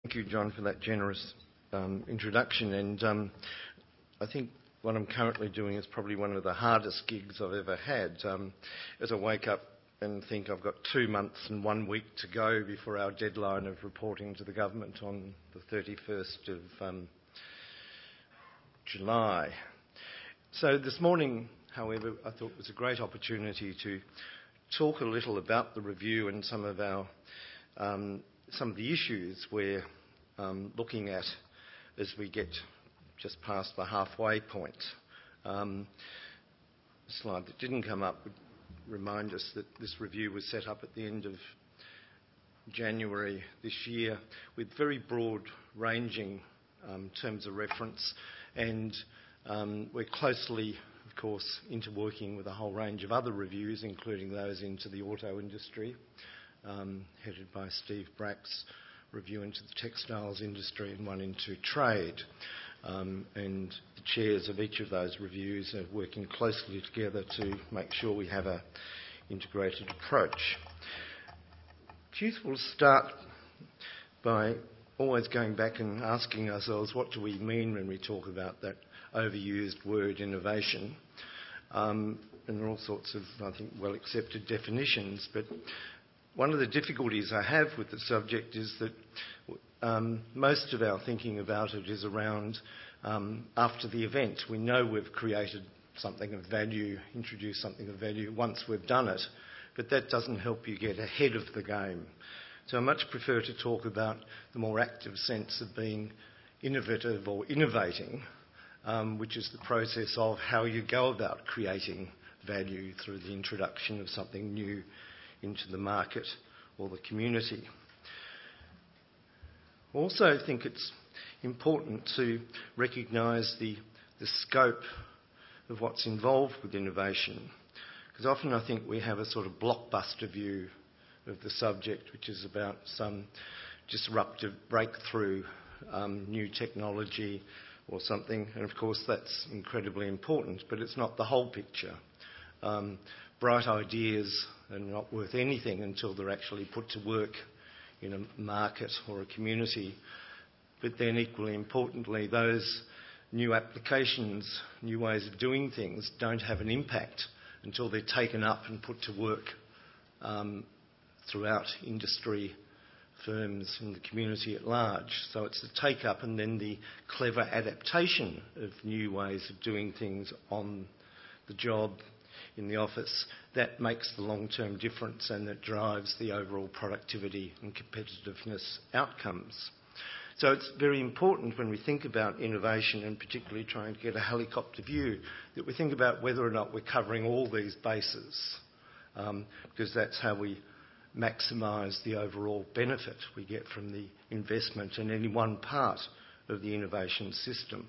Thank you, John, for that generous introduction. And I think what I'm currently doing is probably one of the hardest gigs I've ever had. As I wake up and think I've got 2 months and 1 week to go before our deadline of reporting to the government on the 31st of July. So this morning, however, I thought it was a great opportunity to talk a little about the review and some of the issues we're looking at as we get just past the halfway point. The slide that didn't come up would remind us that this review was set up at the end of January this year with very broad-ranging terms of reference, and we're closely, of course, interworking with a whole range of other reviews, including those into the auto industry, headed by Steve Brack's review into the textiles industry and one into trade. And the chairs of each of those reviews are working closely together to make sure we have an integrated approach. It's useful to start by always going back and asking ourselves, what do we mean when we talk about that overused word innovation? And there are all sorts of, I think, well-accepted definitions, but one of the difficulties I have with the subject is that most of our thinking about it is around after the event. We know we've created something of value, introduced something of value once we've done it, but that doesn't help you get ahead of the game. So I much prefer to talk about the more active sense of being innovative or innovating, which is the process of how you go about creating value through the introduction of something new into the market or the community. I also think it's important to recognise the scope of what's involved with innovation, because often I think we have a sort of blockbuster view of the subject, which is about some disruptive breakthrough, new technology or something, and of course that's incredibly important, but it's not the whole picture. Bright ideas are not worth anything until they're actually put to work in a market or a community. But then equally importantly, those new applications, new ways of doing things don't have an impact until they're taken up and put to work throughout industry, firms and the community at large. So it's the take-up and then the clever adaptation of new ways of doing things on the job, in the office, that makes the long-term difference and that drives the overall productivity and competitiveness outcomes. So it's very important when we think about innovation, and particularly trying to get a helicopter view, that we think about whether or not we're covering all these bases, because that's how we maximise the overall benefit we get from the investment in any one part of the innovation system.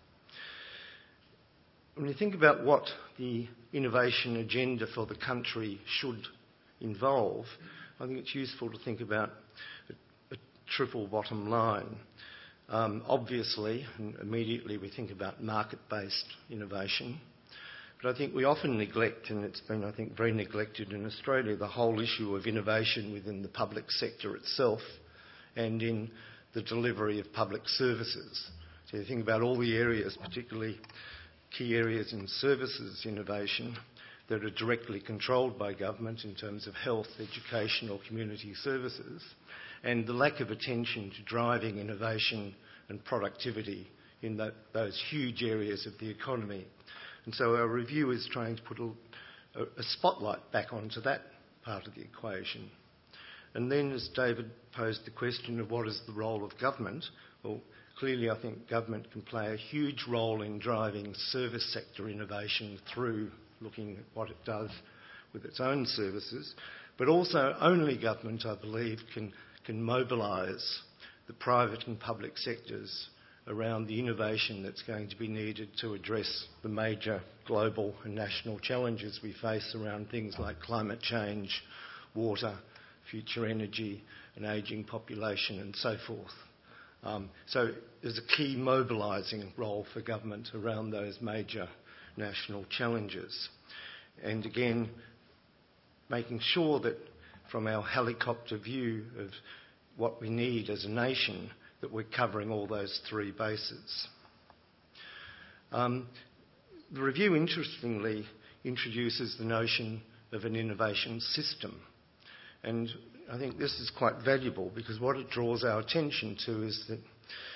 When you think about what the innovation agenda for the country should involve, I think it's useful to think about a triple bottom line. Obviously, and immediately we think about market-based innovation, but I think we often neglect, and it's been, I think, very neglected in Australia, the whole issue of innovation within the public sector itself and in the delivery of public services. So you think about all the areas, particularly key areas in services innovation that are directly controlled by government in terms of health, education or community services, and the lack of attention to driving innovation and productivity in those huge areas of the economy. And so our review is trying to put a spotlight back onto that part of the equation. And then, as David posed the question of what is the role of government, well, clearly I think government can play a huge role in driving service sector innovation through looking at what it does with its own services, but also only government, I believe, can mobilise the private and public sectors around the innovation that's going to be needed to address the major global and national challenges we face around things like climate change, water, future energy, an ageing population and so forth. So there's a key mobilising role for government around those major national challenges. And again, making sure that from our helicopter view of what we need as a nation, that we're covering all those three bases. The review, interestingly, introduces the notion of an innovation system. And I think this is quite valuable because what it draws our attention to is that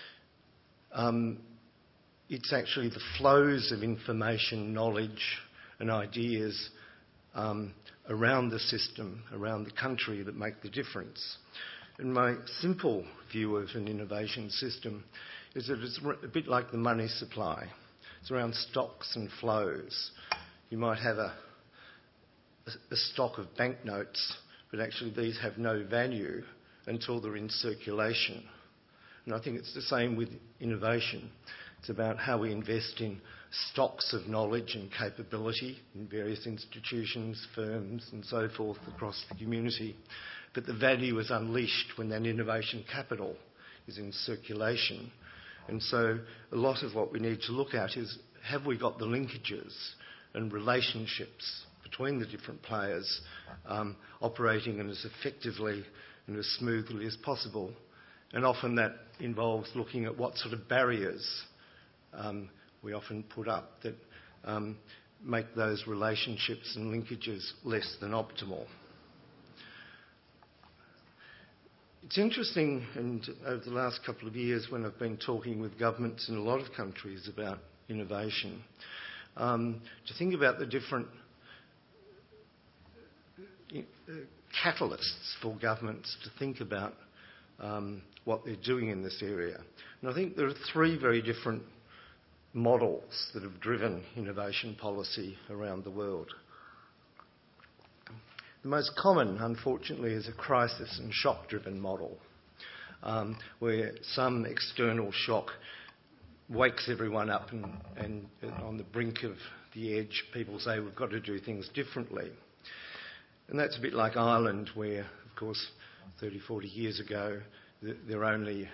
it's actually the flows of information, knowledge and ideas around the system, around the country, that make the difference. And my simple view of an innovation system is that it's a bit like the money supply. It's around stocks and flows. You might have a stock of banknotes, but actually these have no value until they're in circulation. And I think it's the same with innovation. It's about how we invest in stocks of knowledge and capability in various institutions, firms and so forth across the community. But the value is unleashed when that innovation capital is in circulation. And so a lot of what we need to look at is, have we got the linkages and relationships between the different players operating as effectively and as smoothly as possible? And often that involves looking at what sort of barriers we often put up that make those relationships and linkages less than optimal. It's interesting, and over the last couple of years when I've been talking with governments in a lot of countries about innovation, to think about the different catalysts for governments to think about what they're doing in this area. And I think there are three very different models that have driven innovation policy around the world. The most common, unfortunately, is a crisis and shock-driven model, where some external shock wakes everyone up and on the brink of the edge, people say, we've got to do things differently. And that's a bit like Ireland, where, of course, 30, 40 years ago, their only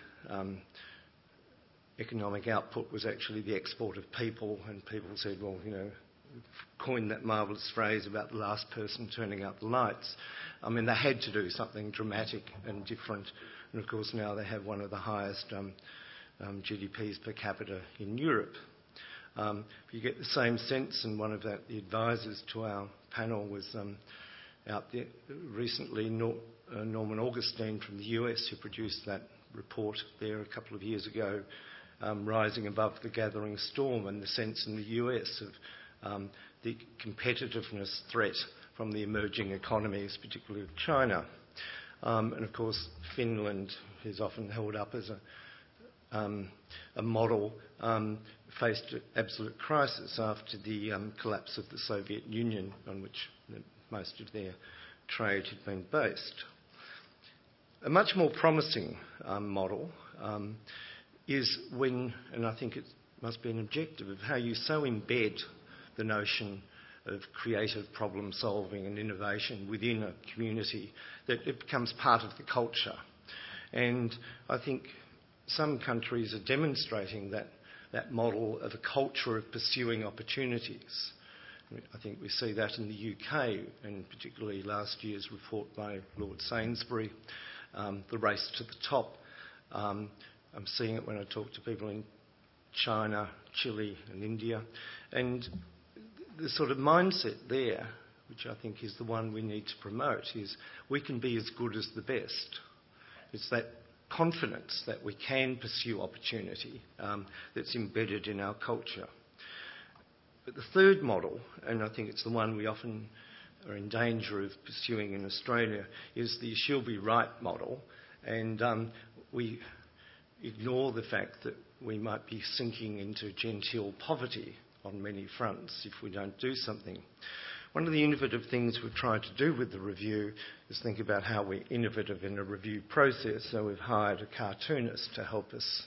economic output was actually the export of people, and people said, well, you know, coined that marvellous phrase about the last person turning out the lights. I mean, they had to do something dramatic and different, and of course now they have one of the highest GDPs per capita in Europe. You get the same sense, and one of the advisors to our panel was out there recently, Norman Augustine from the US, who produced that report there a couple of years ago, Rising Above the Gathering Storm, and the sense in the US of the competitiveness threat from the emerging economies, particularly of China. And of course, Finland is often held up as a model, faced absolute crisis after the collapse of the Soviet Union, on which most of their trade had been based. A much more promising model is when, and I think it must be an objective of how you so embed the notion of creative problem solving and innovation within a community that it becomes part of the culture. And I think some countries are demonstrating that model of a culture of pursuing opportunities. I think we see that in the UK, and particularly last year's report by Lord Sainsbury, the race to the top. I'm seeing it when I talk to people in China, Chile and India. And the sort of mindset there, which I think is the one we need to promote, is we can be as good as the best. It's that confidence that we can pursue opportunity that's embedded in our culture. But the third model, and I think it's the one we often are in danger of pursuing in Australia, is the she'll be right model. And we ignore the fact that we might be sinking into genteel poverty on many fronts if we don't do something. One of the innovative things we've tried to do with the review is think about how we're innovative in a review process. So we've hired a cartoonist to help us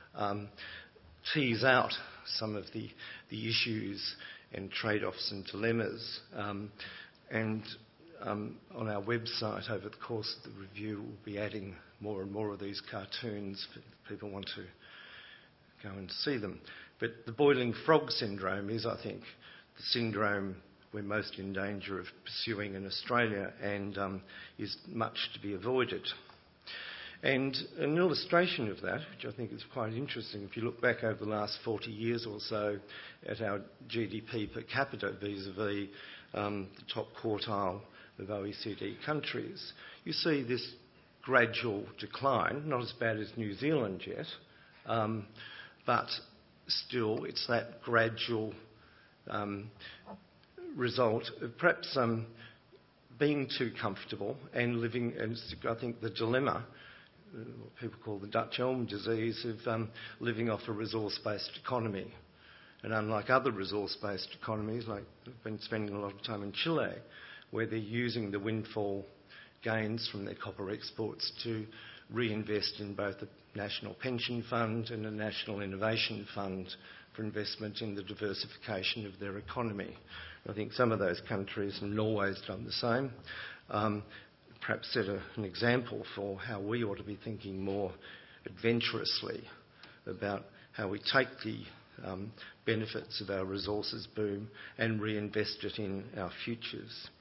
tease out some of the issues and trade-offs and dilemmas. And on our website over the course of the review, we'll be adding more and more of these cartoons if people want to go and see them. But the boiling frog syndrome is, I think, the syndrome we're most in danger of pursuing in Australia, and is much to be avoided. And an illustration of that, which I think is quite interesting, if you look back over the last 40 years or so at our GDP per capita vis-a-vis the top quartile of OECD countries, you see this gradual decline, not as bad as New Zealand yet, but still it's that gradual result of perhaps being too comfortable and living, and I think the dilemma, what people call the Dutch elm disease, of living off a resource-based economy. And unlike other resource-based economies, like I've been spending a lot of time in Chile, where they're using the windfall gains from their copper exports to reinvest in both the National Pension Fund and the National Innovation Fund for investment in the diversification of their economy. I think some of those countries, and Norway's done the same, perhaps set an example for how we ought to be thinking more adventurously about how we take the benefits of our resources boom and reinvest it in our futures.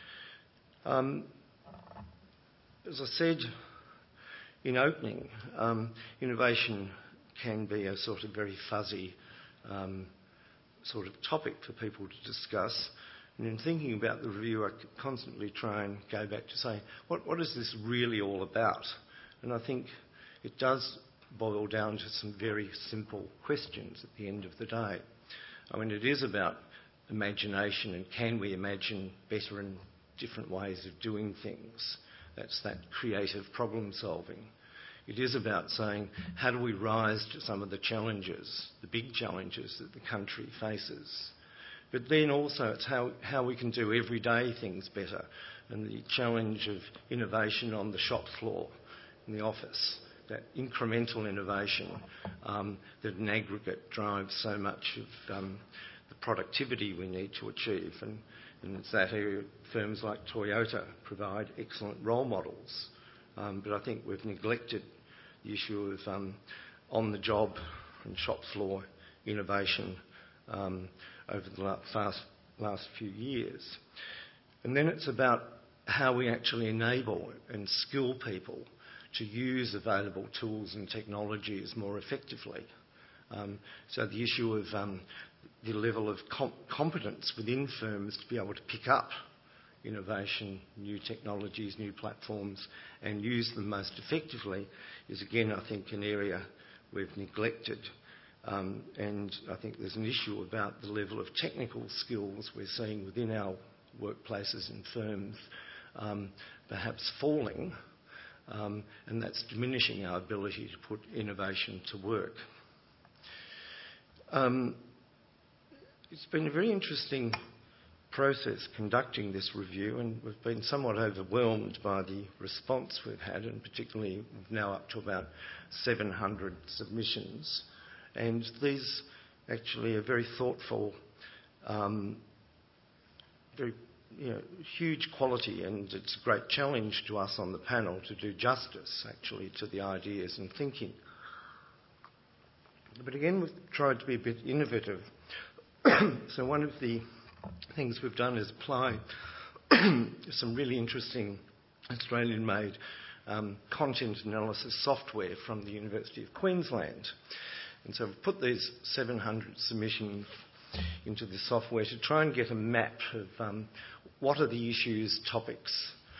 As I said in opening, innovation can be a sort of very fuzzy sort of topic for people to discuss. And in thinking about the review, I constantly try and go back to say, what is this really all about? And I think it does boil down to some very simple questions at the end of the day. I mean, it is about imagination, and can we imagine better and different ways of doing things? That's that creative problem solving. It is about saying, how do we rise to some of the challenges, the big challenges that the country faces? But then also it's how we can do everyday things better, and the challenge of innovation on the shop floor, in the office, that incremental innovation that in aggregate drives so much of the productivity we need to achieve. And it's that area firms like Toyota provide excellent role models. But I think we've neglected the issue of on-the-job and shop floor innovation over the last few years. And then it's about how we actually enable and skill people to use available tools and technologies more effectively. So the issue of the level of competence within firms to be able to pick up innovation, new technologies, new platforms, and use them most effectively is, again, I think, an area we've neglected. And I think there's an issue about the level of technical skills we're seeing within our workplaces and firms perhaps falling, and that's diminishing our ability to put innovation to work. It's been a very interesting process conducting this review, and we've been somewhat overwhelmed by the response we've had, and particularly we've now up to about 700 submissions. And these actually are very thoughtful, very huge quality, and it's a great challenge to us on the panel to do justice actually to the ideas and thinking. But again, we've tried to be a bit innovative. So one of the things we've done is apply some really interesting Australian-made content analysis software from the University of Queensland. And so we've put these 700 submissions into the software to try and get a map of what are the issues, topics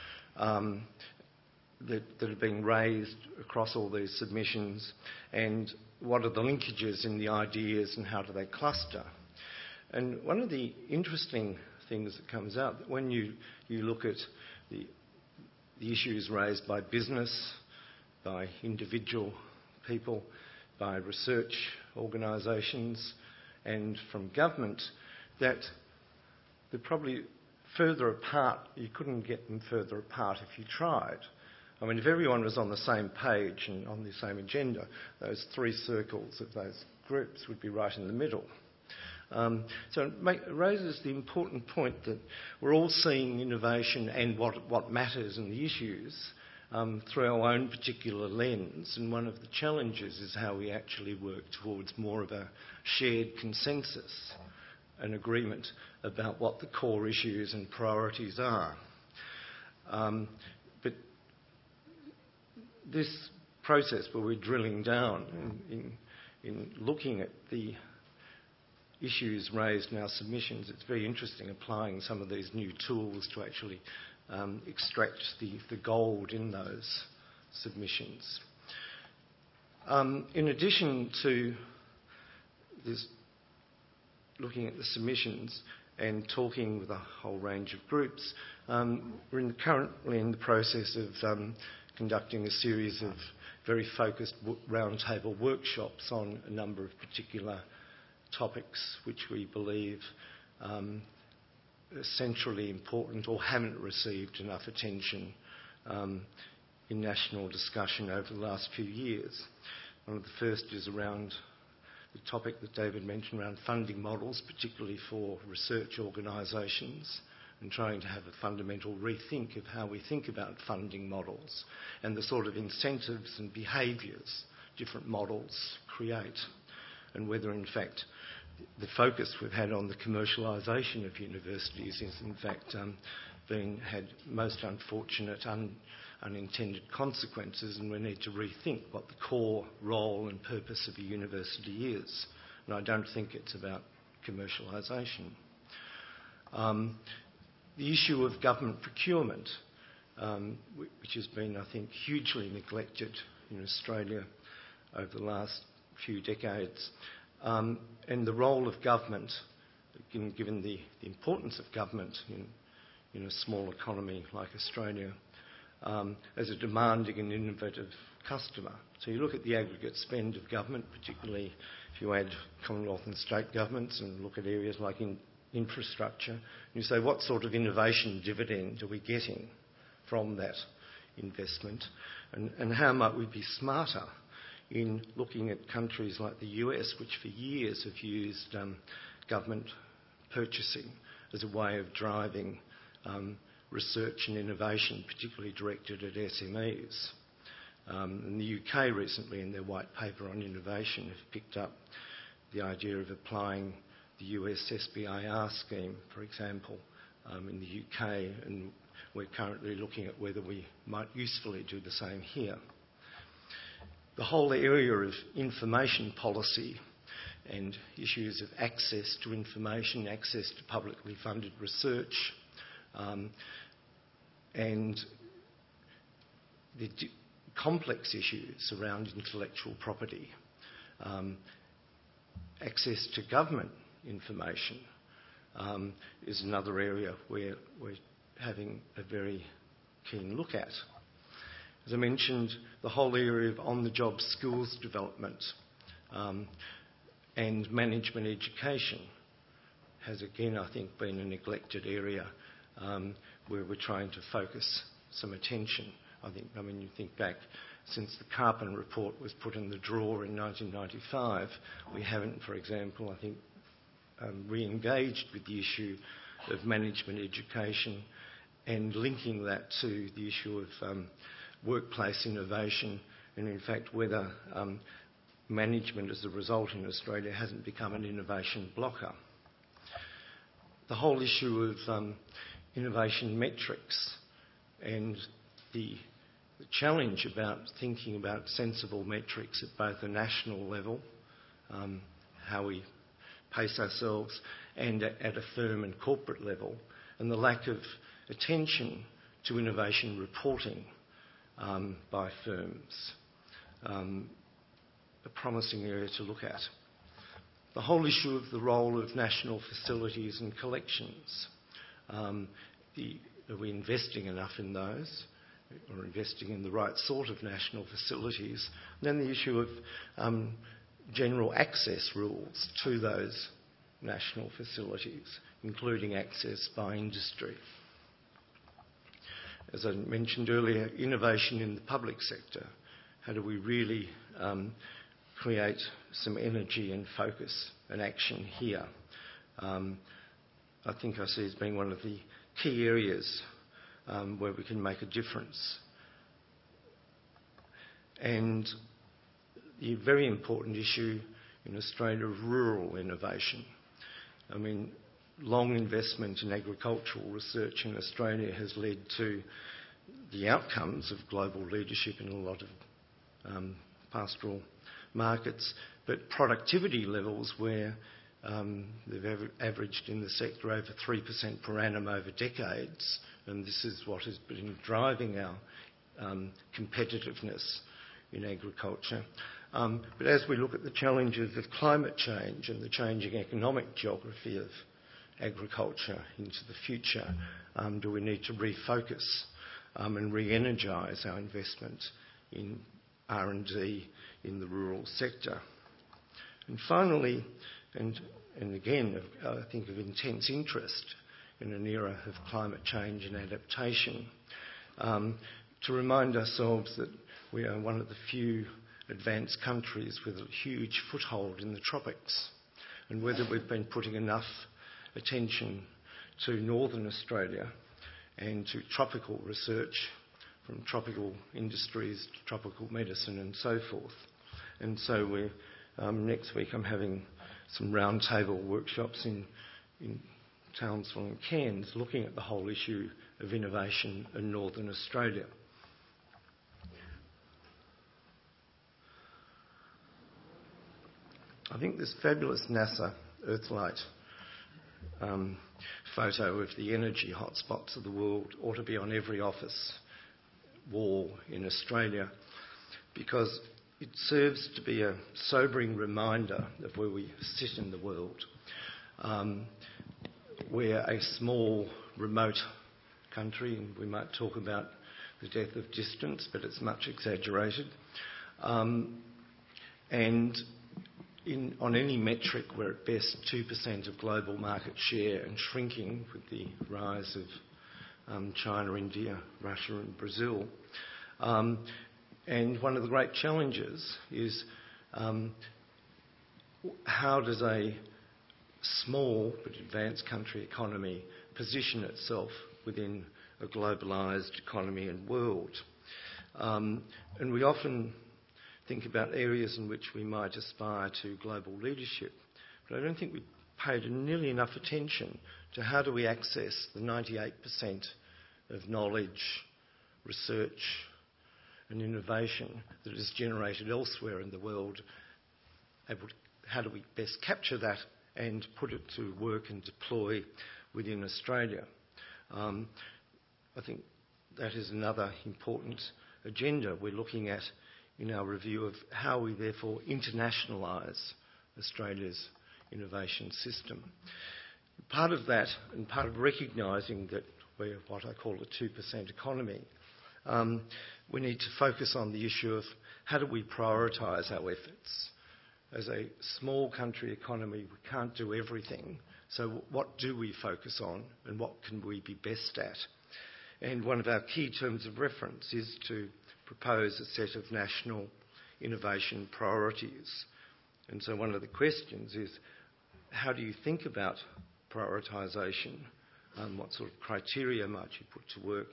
that are being raised across all these submissions, and what are the linkages in the ideas and how do they cluster. And one of the interesting things that comes out, that when you look at the issues raised by business, by individual people, by research organisations and from government, that they're probably further apart. You couldn't get them further apart if you tried. I mean, if everyone was on the same page and on the same agenda, those three circles of those groups would be right in the middle. So it raises the important point that we're all seeing innovation and what matters and the issues through our own particular lens, and one of the challenges is how we actually work towards more of a shared consensus, an agreement about what the core issues and priorities are. But this process where we're drilling down in looking at the issues raised in our submissions. It's very interesting applying some of these new tools to actually extract the gold in those submissions. In addition to this, looking at the submissions and talking with a whole range of groups, we're currently in the process of conducting a series of very focused roundtable workshops on a number of particular topics which we believe are centrally important or haven't received enough attention in national discussion over the last few years. One of the first is around the topic that David mentioned around funding models, particularly for research organisations, and trying to have a fundamental rethink of how we think about funding models and the sort of incentives and behaviours different models create, and whether in fact the focus we've had on the commercialisation of universities is in fact had most unfortunate unintended consequences, and we need to rethink what the core role and purpose of a university is. And I don't think it's about commercialisation. The issue of government procurement, which has been, I think, hugely neglected in Australia over the last few decades, and the role of government, given the importance of government in a small economy like Australia, as a demanding and innovative customer. So you look at the aggregate spend of government, particularly if you add Commonwealth and state governments and look at areas like infrastructure, and you say, what sort of innovation dividend are we getting from that investment? And how might we be smarter in looking at countries like the US, which for years have used government purchasing as a way of driving research and innovation, particularly directed at SMEs. And the UK recently, in their white paper on innovation, have picked up the idea of applying the US SBIR scheme, for example, in the UK, and we're currently looking at whether we might usefully do the same here. The whole area of information policy and issues of access to information, access to publicly funded research, and the complex issues around intellectual property, access to government information is another area where we're having a very keen look at. As I mentioned, the whole area of on-the-job skills development and management education has again, I think, been a neglected area where we're trying to focus some attention. I mean, you think back, since the Carpin report was put in the drawer in 1995, we haven't, for example, I think, re-engaged with the issue of management education and linking that to the issue of workplace innovation, and in fact whether management as a result in Australia hasn't become an innovation blocker. The whole issue of innovation metrics and the challenge about thinking about sensible metrics at both a national level, how we pace ourselves, and at a firm and corporate level, and the lack of attention to innovation reporting by firms. A promising area to look at. The whole issue of the role of national facilities and collections. Are we investing enough in those, or investing in the right sort of national facilities? And then the issue of general access rules to those national facilities, including access by industry. As I mentioned earlier, innovation in the public sector. How do we really create some energy and focus and action here? I think I see as being one of the key areas where we can make a difference. And the very important issue in Australia of rural innovation. I mean, long investment in agricultural research in Australia has led to the outcomes of global leadership in a lot of pastoral markets, but productivity levels where they've averaged in the sector over 3% per annum over decades, and this is what has been driving our competitiveness in agriculture. But as we look at the challenges of climate change and the changing economic geography of agriculture into the future, do we need to refocus and re-energise our investment in R&D in the rural sector? And finally, and again, I think of intense interest in an era of climate change and adaptation, to remind ourselves that we are one of the few advanced countries with a huge foothold in the tropics, and whether we've been putting enough attention to Northern Australia and to tropical research, from tropical industries to tropical medicine and so forth. And so next week I'm having some roundtable workshops in Townsville and Cairns looking at the whole issue of innovation in Northern Australia. I think this fabulous NASA Earthlight photo of the energy hotspots of the world ought to be on every office wall in Australia, because it serves to be a sobering reminder of where we sit in the world. We're a small, remote country, and we might talk about the death of distance, but it's much exaggerated. And on any metric, we're at best 2% of global market share and shrinking with the rise of China, India, Russia and Brazil. And one of the great challenges is how does a small but advanced country economy position itself within a globalised economy and world? And we often think about areas in which we might aspire to global leadership, but I don't think we paid nearly enough attention to how do we access the 98% of knowledge, research and innovation that is generated elsewhere in the world. How do we best capture that and put it to work and deploy within Australia? I think that is another important agenda we're looking at in our review of how we therefore internationalise Australia's innovation system. Part of that, and part of recognising that we're what I call a 2% economy, we need to focus on the issue of how do we prioritise our efforts. As a small country economy, we can't do everything, so what do we focus on and what can we be best at? And one of our key terms of reference is to propose a set of national innovation priorities. And so one of the questions is, how do you think about prioritisation? What sort of criteria might you put to work?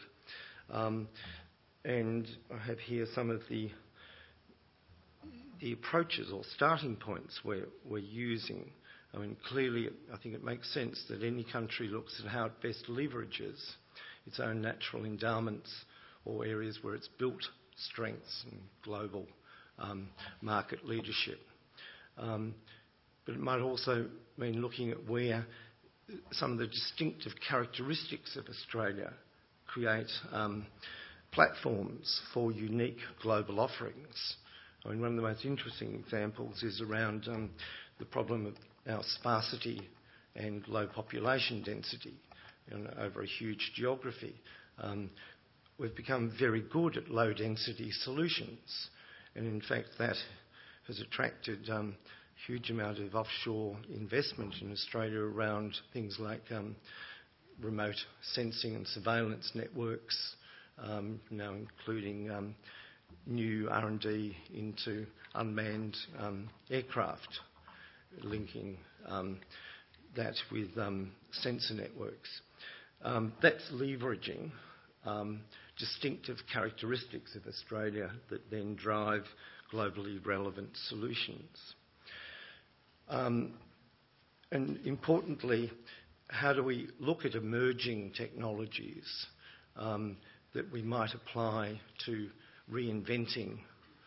And I have here some of the approaches or starting points we're using. I mean, clearly, I think it makes sense that any country looks at how it best leverages its own natural endowments or areas where it's built strengths and global market leadership. But it might also mean looking at where some of the distinctive characteristics of Australia create platforms for unique global offerings. I mean, one of the most interesting examples is around the problem of our sparsity and low population density over a huge geography. We've become very good at low density solutions, and in fact that has attracted a huge amount of offshore investment in Australia around things like remote sensing and surveillance networks, now including new R&D into unmanned aircraft, linking that with sensor networks. That's leveraging distinctive characteristics of Australia that then drive globally relevant solutions. And importantly, how do we look at emerging technologies that we might apply to reinventing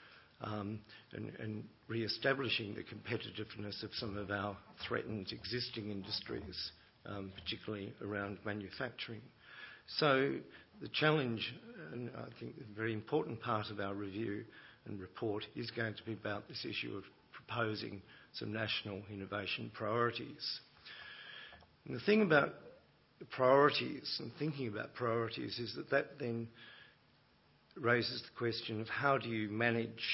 and re-establishing the competitiveness of some of our threatened existing industries, particularly around manufacturing. So the challenge, and I think a very important part of our review and report, is going to be about this issue of proposing some national innovation priorities. And the thing about priorities and thinking about priorities is that then raises the question of how do you manage,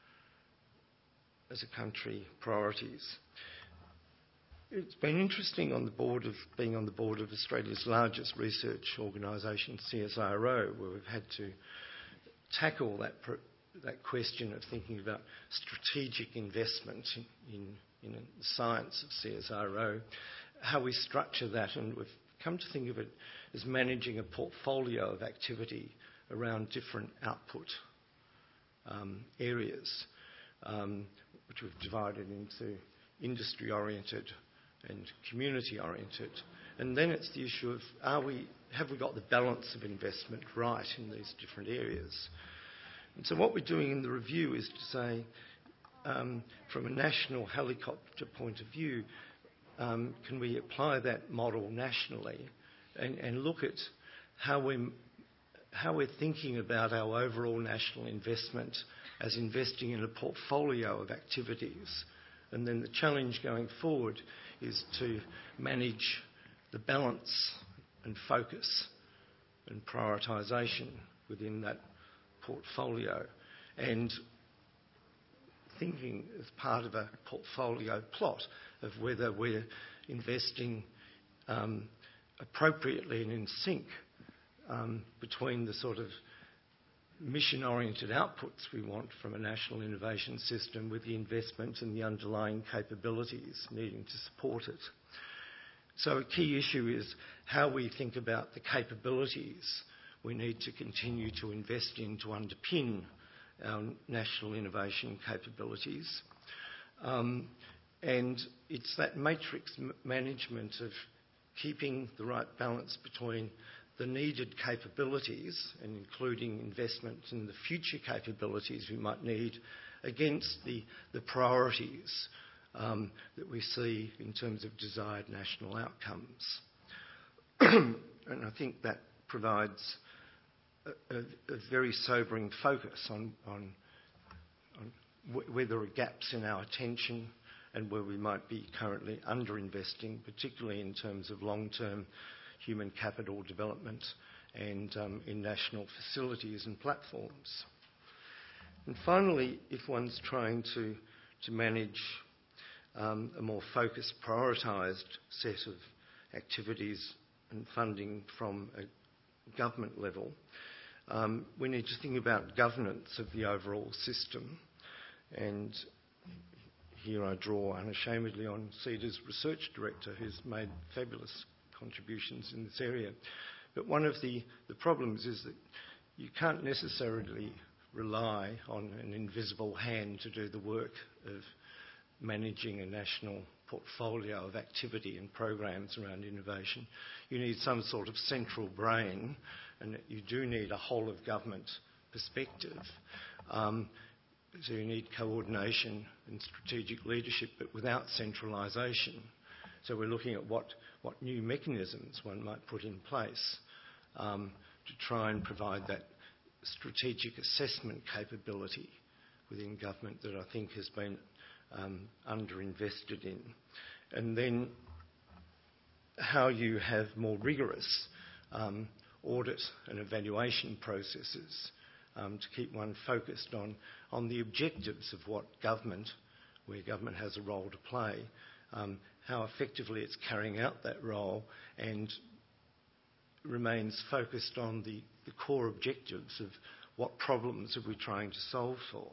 as a country, priorities. It's been interesting being on the board of Australia's largest research organisation, CSIRO, where we've had to tackle that question of thinking about strategic investment in the science of CSIRO, how we structure that, and we've come to think of it as managing a portfolio of activity around different output areas, which we've divided into industry-oriented and community-oriented. And then it's the issue of have we got the balance of investment right in these different areas? And so what we're doing in the review is to say, from a national helicopter point of view, can we apply that model nationally and look at how we're thinking about our overall national investment as investing in a portfolio of activities. And then the challenge going forward is to manage the balance and focus and prioritisation within that portfolio, and thinking as part of a portfolio plot of whether we're investing appropriately and in sync between the sort of mission-oriented outputs we want from a national innovation system with the investment and the underlying capabilities needing to support it. So a key issue is how we think about the capabilities we need to continue to invest in to underpin our national innovation capabilities. And it's that matrix management of keeping the right balance between the needed capabilities and including investment in the future capabilities we might need against the priorities that we see in terms of desired national outcomes. And I think that provides a very sobering focus on where there are gaps in our attention and where we might be currently underinvesting, particularly in terms of long-term human capital development and in national facilities and platforms. And finally, if one's trying to manage a more focused, prioritised set of activities and funding from a government level, we need to think about governance of the overall system. And here I draw unashamedly on CEDA's research director, who's made fabulous contributions in this area. But one of the problems is that you can't necessarily rely on an invisible hand to do the work of managing a national portfolio of activity and programs around innovation. You need some sort of central brain, and you do need a whole of government perspective. So you need coordination and strategic leadership, but without centralisation. So we're looking at what new mechanisms one might put in place to try and provide that strategic assessment capability within government that I think has been underinvested in. And then how you have more rigorous audit and evaluation processes to keep one focused on the objectives of what government, where government has a role to play, how effectively it's carrying out that role, and remains focused on the core objectives of what problems are we trying to solve for.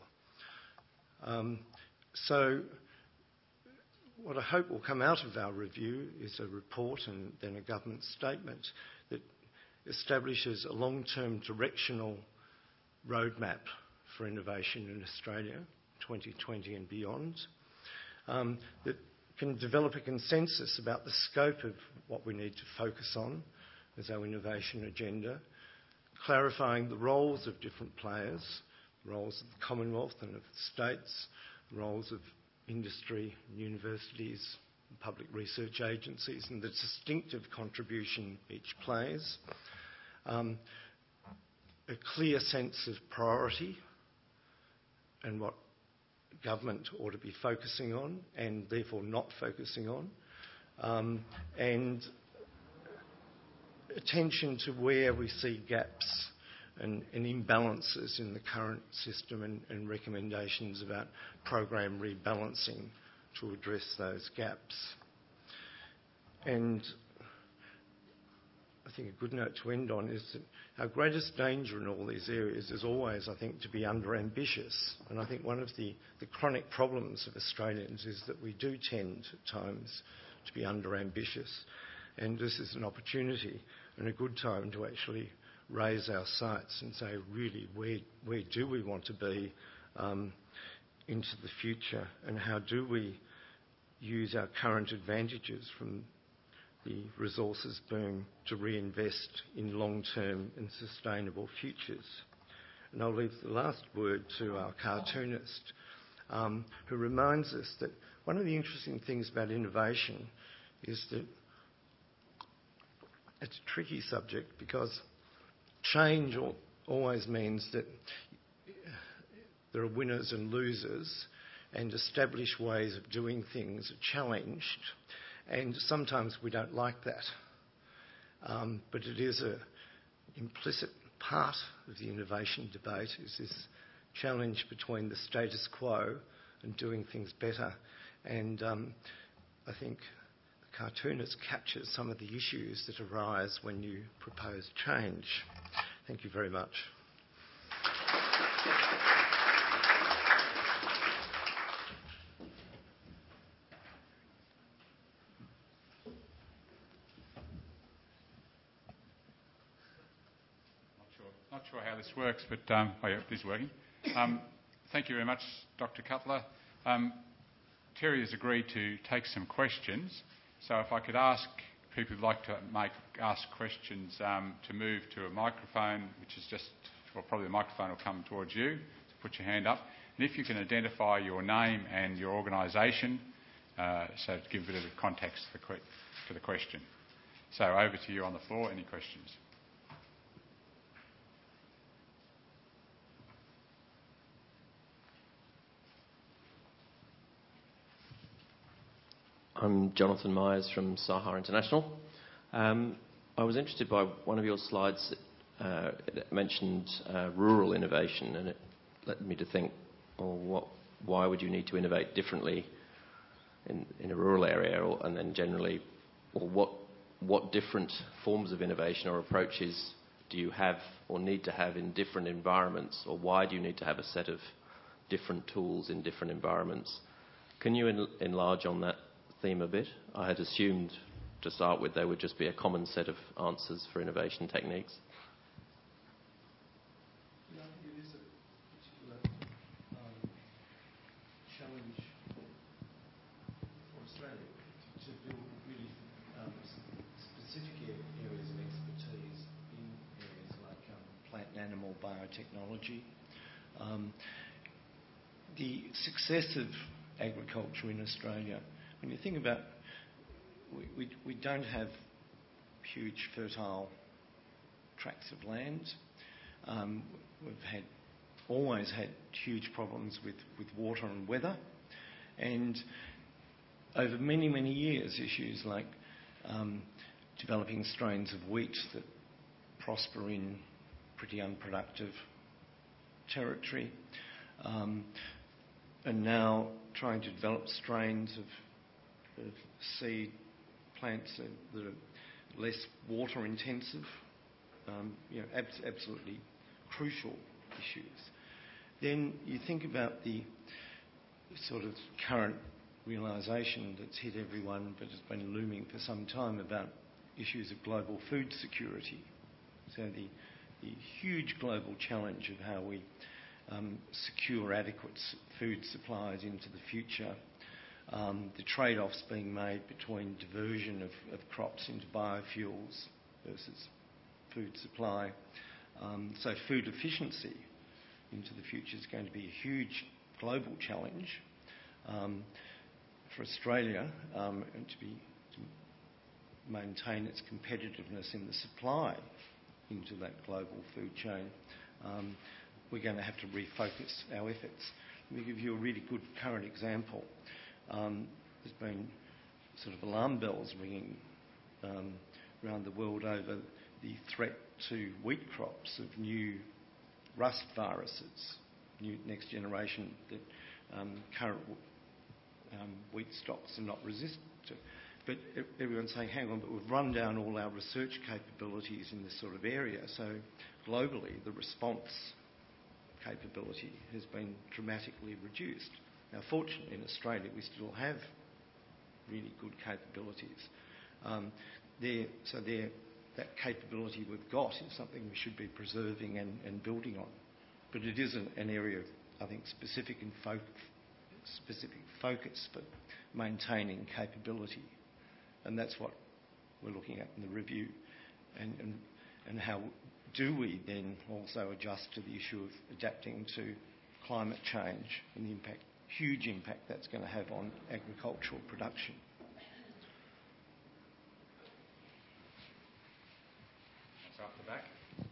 So what I hope will come out of our review is a report and then a government statement that establishes a long-term directional roadmap for innovation in Australia, 2020 and beyond, that can develop a consensus about the scope of what we need to focus on as our innovation agenda, clarifying the roles of different players, roles of the Commonwealth and of the states, roles of industry and universities, and public research agencies, and the distinctive contribution each plays. A clear sense of priority and what government ought to be focusing on and therefore not focusing on, and attention to where we see gaps and imbalances in the current system and recommendations about program rebalancing to address those gaps. And I think a good note to end on is that our greatest danger in all these areas is always, I think, to be under-ambitious. And I think one of the chronic problems of Australians is that we do tend at times to be under-ambitious. And this is an opportunity and a good time to actually raise our sights and say, really, where do we want to be into the future, and how do we use our current advantages from the resources boom to reinvest in long-term and sustainable futures. And I'll leave the last word to our cartoonist, who reminds us that one of the interesting things about innovation is that it's a tricky subject, because change always means that there are winners and losers, and established ways of doing things are challenged, and sometimes we don't like that. But it is an implicit part of the innovation debate, is this challenge between the status quo and doing things better. And I think the cartoonist captures some of the issues that arise when you propose change. Thank you very much. Not sure how this works, but it is working. Thank you very much, Dr. Cutler. Terry has agreed to take some questions, so if I could ask people who'd like to ask questions to move to a microphone, which is just, well, probably the microphone will come towards you, to put your hand up. And if you can identify your name and your organisation, so to give a bit of context to the question. So over to you on the floor. Any questions? I'm Jonathan Myers from Saha International. I was interested by one of your slides that mentioned rural innovation, and it led me to think, well, why would you need to innovate differently in a rural area, and then generally, or what different forms of innovation or approaches do you have or need to have in different environments, or why do you need to have a set of different tools in different environments? Can you enlarge on that theme a bit? I had assumed to start with there would just be a common set of answers for innovation techniques. Yeah, I think it is a particular challenge for Australia to build really specific areas of expertise in areas like plant and animal biotechnology. The success of agriculture in Australia, when you think about, we don't have huge fertile tracts of land. We've always had huge problems with water and weather, and over many, many years, issues like developing strains of wheat that prosper in pretty unproductive territory, and now trying to develop strains of seed plants that are less water intensive, absolutely crucial issues. Then you think about the sort of current realisation that's hit everyone, but has been looming for some time, about issues of global food security. So the huge global challenge of how we secure adequate food supplies into the future, the trade-offs being made between diversion of crops into biofuels versus food supply. So food efficiency into the future is going to be a huge global challenge for Australia, and to maintain its competitiveness in the supply into that global food chain. We're going to have to refocus our efforts. Let me give you a really good current example. There's been sort of alarm bells ringing around the world over the threat to wheat crops of new rust viruses, new next generation that current wheat stocks are not resistant to. But everyone's saying, hang on, but we've run down all our research capabilities in this sort of area. So globally, the response capability has been dramatically reduced. Now, fortunately, in Australia, we still have really good capabilities. That capability we've got is something we should be preserving and building on. But it is an area of, I think, specific focus for maintaining capability. And that's what we're looking at in the review. And how do we then also adjust to the issue of adapting to climate change and the huge impact that's going to have on agricultural production. Up the back.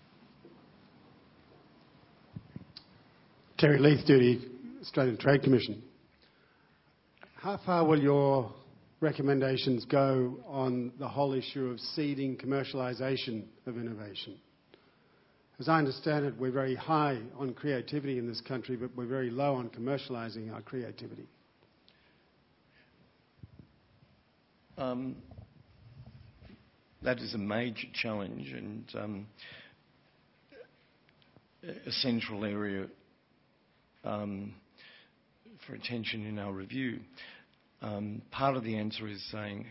Terry Leith Duty, Australian Trade Commission. How far will your recommendations go on the whole issue of seeding commercialisation of innovation? As I understand it, we're very high on creativity in this country, but we're very low on commercialising our creativity. That is a major challenge and a central area for attention in our review. Part of the answer is saying,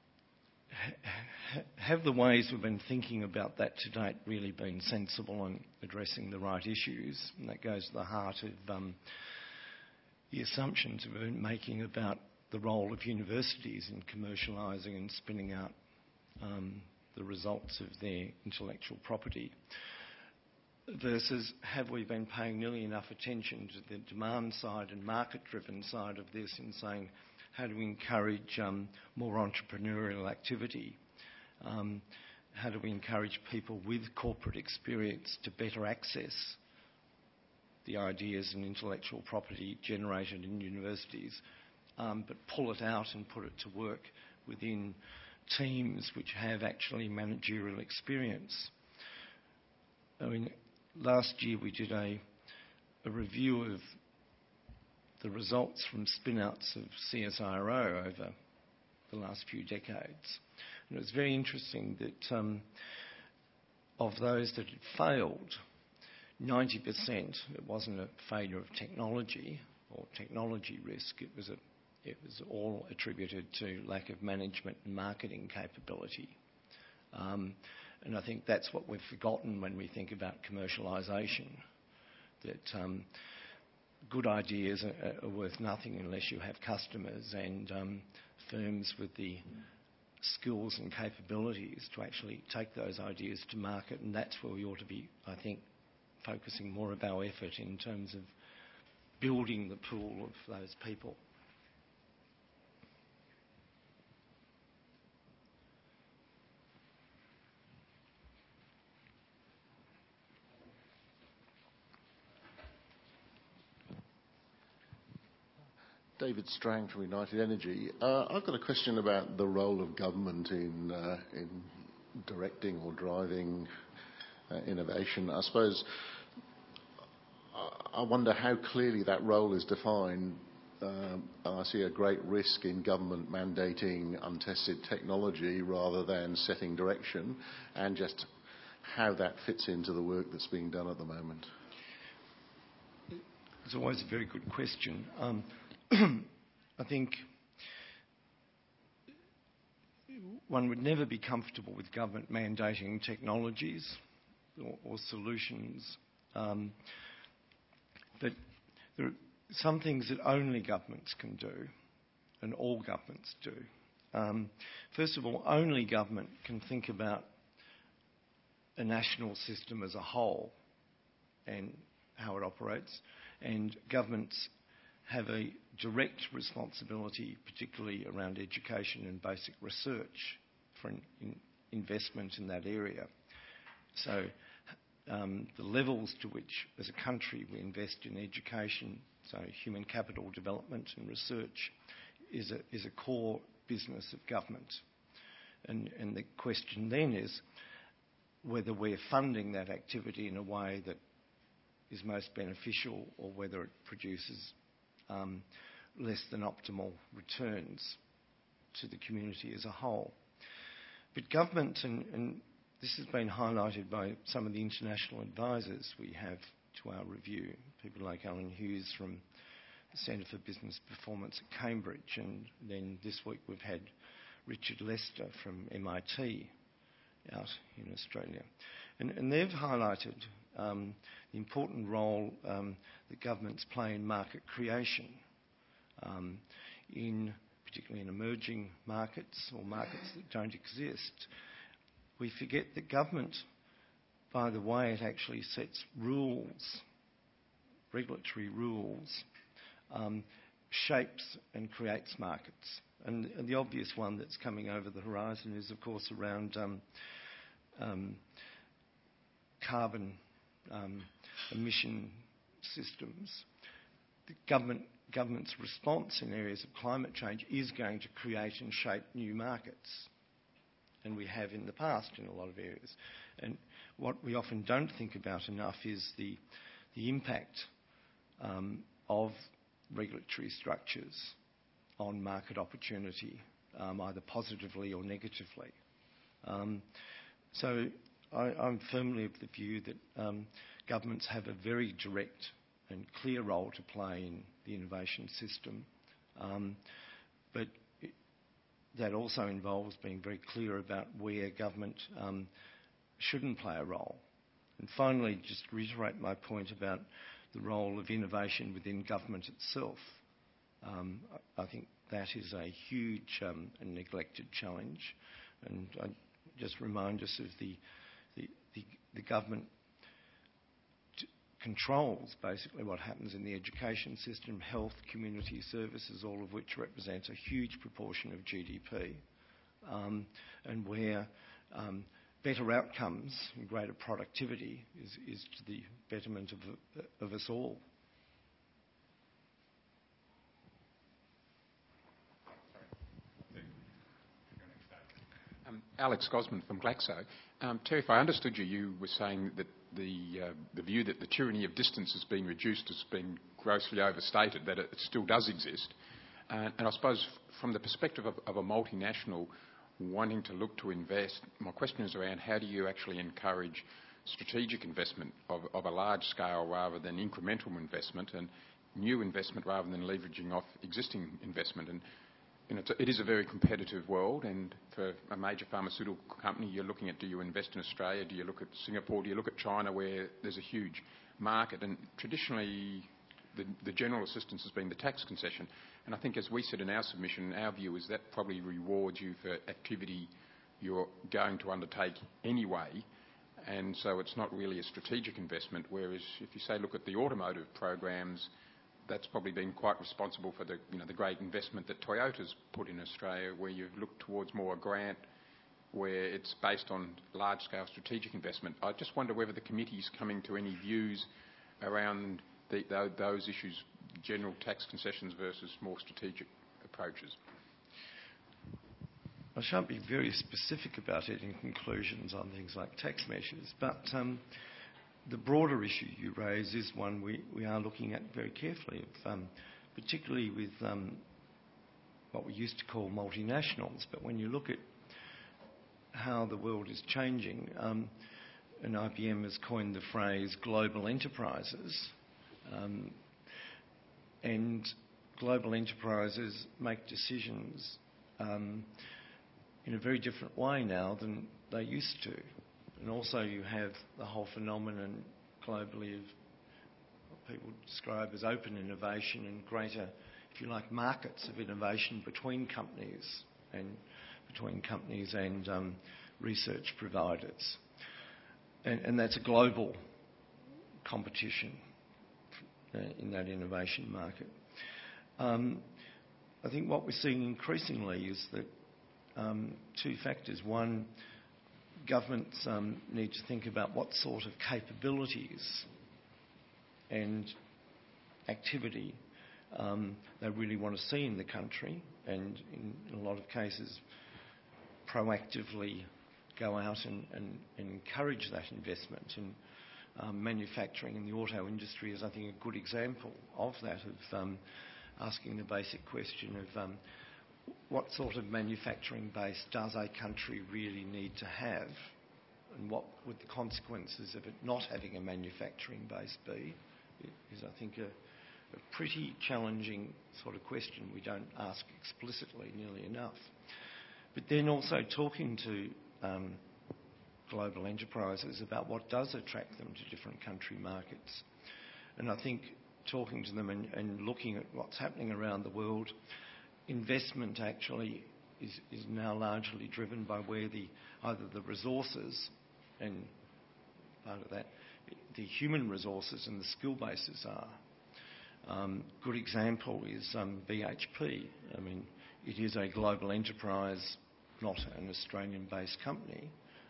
have the ways we've been thinking about that to date really been sensible and addressing the right issues? And that goes to the heart of the assumptions we've been making about the role of universities in commercialising and spinning out the results of their intellectual property, versus have we been paying nearly enough attention to the demand side and market-driven side of this in saying, how do we encourage more entrepreneurial activity? How do we encourage people with corporate experience to better access the ideas and intellectual property generated in universities, but pull it out and put it to work within teams which have actually managerial experience? I mean, last year we did a review of the results from spin-outs of CSIRO over the last few decades. And it was very interesting that of those that had failed, 90%, it wasn't a failure of technology or technology risk, it was all attributed to lack of management and marketing capability. And I think that's what we've forgotten when we think about commercialisation, that good ideas are worth nothing unless you have customers and firms with the skills and capabilities to actually take those ideas to market. And that's where we ought to be, I think, focusing more of our effort in terms of building the pool of those people. David Strang from United Energy. I've got a question about the role of government in directing or driving innovation. I suppose I wonder how clearly that role is defined. I see a great risk in government mandating untested technology rather than setting direction, and just how that fits into the work that's being done at the moment. It's always a very good question. I think one would never be comfortable with government mandating technologies or solutions. But there are some things that only governments can do, and all governments do. First of all, only government can think about a national system as a whole and how it operates, and governments have a direct responsibility, particularly around education and basic research, for investment in that area. So the levels to which, as a country, we invest in education, so human capital development and research, is a core business of government. And the question then is whether we're funding that activity in a way that is most beneficial, or whether it produces less than optimal returns to the community as a whole. But government, and this has been highlighted by some of the international advisors we have to our review, people like Alan Hughes from the Centre for Business Performance at Cambridge, and then this week we've had Richard Lester from MIT out in Australia. And they've highlighted the important role that governments play in market creation, particularly in emerging markets or markets that don't exist. We forget that government, by the way it actually sets rules, regulatory rules, shapes and creates markets. And the obvious one that's coming over the horizon is, of course, around carbon emission systems. The government's response in areas of climate change is going to create and shape new markets, and we have in the past in a lot of areas. And what we often don't think about enough is the impact of regulatory structures on market opportunity, either positively or negatively. So I'm firmly of the view that governments have a very direct and clear role to play in the innovation system, but that also involves being very clear about where government shouldn't play a role. And finally, just to reiterate my point about the role of innovation within government itself. I think that is a huge and neglected challenge, and I just remind us of the government controls basically what happens in the education system, health, community services, all of which represent a huge proportion of GDP, and where better outcomes and greater productivity is to the betterment of us all. Alex Gosman from Glaxo. Terry, if I understood you, you were saying that the view that the tyranny of distance has been reduced has been grossly overstated, that it still does exist. And I suppose from the perspective of a multinational wanting to look to invest, my question is around how do you actually encourage strategic investment of a large scale rather than incremental investment, and new investment rather than leveraging off existing investment. And it is a very competitive world, and for a major pharmaceutical company, you're looking at, do you invest in Australia, do you look at Singapore, do you look at China, where there's a huge market? And traditionally, the general assistance has been the tax concession. And I think, as we said in our submission, our view is that probably rewards you for activity you're going to undertake anyway, and so it's not really a strategic investment, whereas if you say look at the automotive programs, that's probably been quite responsible for the great investment that Toyota's put in Australia, where you've looked towards more a grant where it's based on large-scale strategic investment. I just wonder whether the committee's coming to any views around those issues, general tax concessions versus more strategic approaches. I shan't be very specific about it in conclusions on things like tax measures, but the broader issue you raise is one we are looking at very carefully, particularly with what we used to call multinationals. But when you look at how the world is changing, and IBM has coined the phrase global enterprises, and global enterprises make decisions in a very different way now than they used to. And also you have the whole phenomenon globally of what people describe as open innovation and greater, if you like, markets of innovation between companies and research providers. And that's a global competition in that innovation market. I think what we're seeing increasingly is that two factors. One, governments need to think about what sort of capabilities and activity they really want to see in the country, and in a lot of cases proactively go out and encourage that investment. And manufacturing in the auto industry is, I think, a good example of that, of asking the basic question of what sort of manufacturing base does a country really need to have, and what would the consequences of it not having a manufacturing base be, is, I think, a pretty challenging sort of question we don't ask explicitly nearly enough. But then also talking to global enterprises about what does attract them to different country markets. And I think talking to them and looking at what's happening around the world, investment actually is now largely driven by where either the resources and part of that, the human resources and the skill bases are. Good example is BHP. I mean, it is a global enterprise, not an Australian-based company.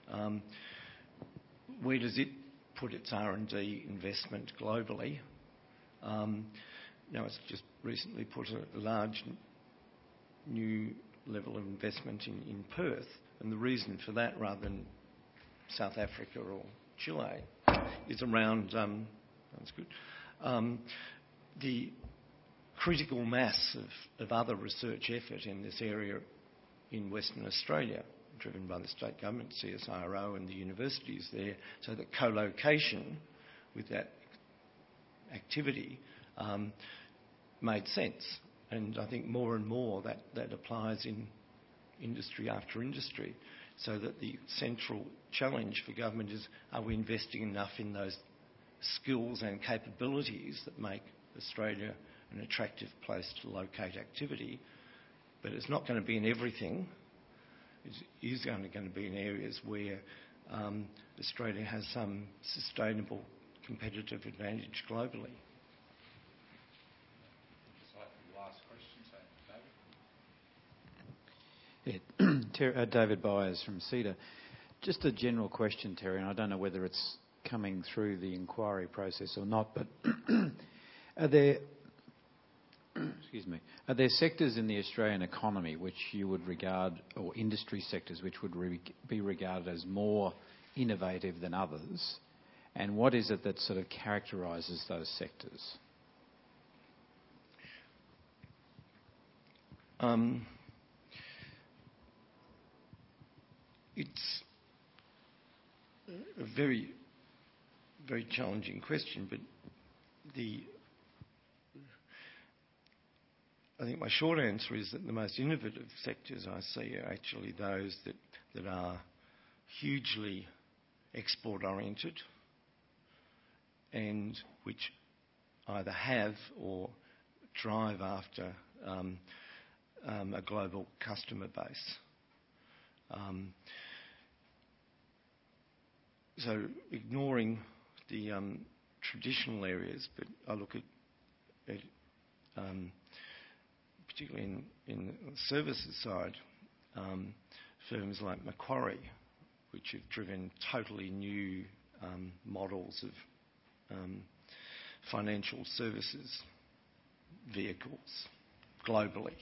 Where does it put its R&D investment globally? Now, it's just recently put a large new level of investment in Perth, and the reason for that, rather than South Africa or Chile, is around that's good. The critical mass of other research effort in this area in Western Australia, driven by the state government, CSIRO, and the universities there, so that co-location with that activity made sense. And I think more and more that applies in industry after industry, so that the central challenge for government is, are we investing enough in those skills and capabilities that make Australia an attractive place to locate activity? But it's not going to be in everything. It is only going to be in areas where Australia has some sustainable competitive advantage globally. Last question, David. David Byers from CEDA. Just a general question, Terry, and I don't know whether it's coming through the inquiry process or not, but are there sectors in the Australian economy which you would regard, or industry sectors which would be regarded as more innovative than others? And what is it that sort of characterises those sectors? It's a very, very challenging question, but I think my short answer is that the most innovative sectors I see are actually those that are hugely export-oriented and which either have or drive after a global customer base. So ignoring the traditional areas, but I look at particularly in the services side, firms like Macquarie, which have driven totally new models of financial services vehicles globally,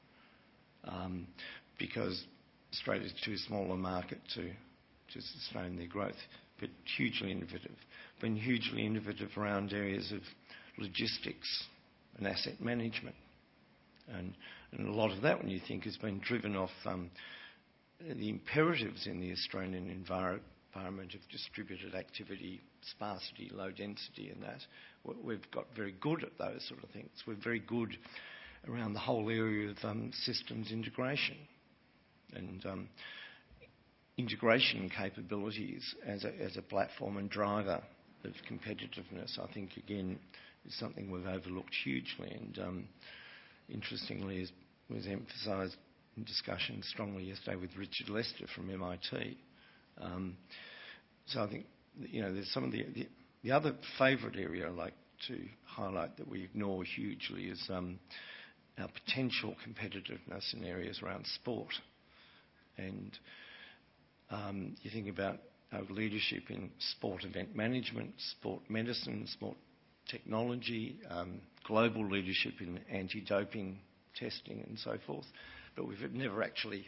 because Australia's too small a market to sustain their growth, but hugely innovative. Been hugely innovative around areas of logistics and asset management. And a lot of that, when you think, has been driven off the imperatives in the Australian environment of distributed activity, sparsity, low density, and that. We've got very good at those sort of things. We're very good around the whole area of systems integration and integration capabilities as a platform and driver of competitiveness. I think, again, is something we've overlooked hugely, and interestingly, as was emphasised in discussion strongly yesterday with Richard Lester from MIT. So I think, there's some of the other favourite area, like to highlight that we ignore hugely is our potential competitiveness in areas around sport. And you think about our leadership in sport event management, sport medicine, sport technology, global leadership in anti-doping testing and so forth. But we've never actually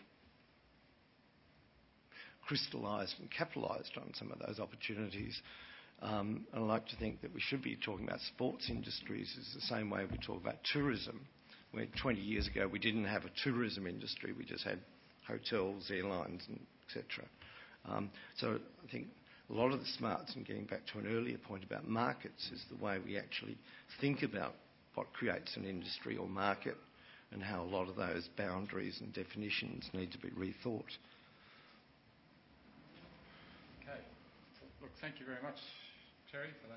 crystallised and capitalised on some of those opportunities. I like to think that we should be talking about sports industries is the same way we talk about tourism, where 20 years ago we didn't have a tourism industry, we just had hotels, airlines, and etc. So I think a lot of the smarts, and getting back to an earlier point about markets, is the way we actually think about what creates an industry or market and how a lot of those boundaries and definitions need to be rethought. Okay. Look, thank you very much, Terry, for that.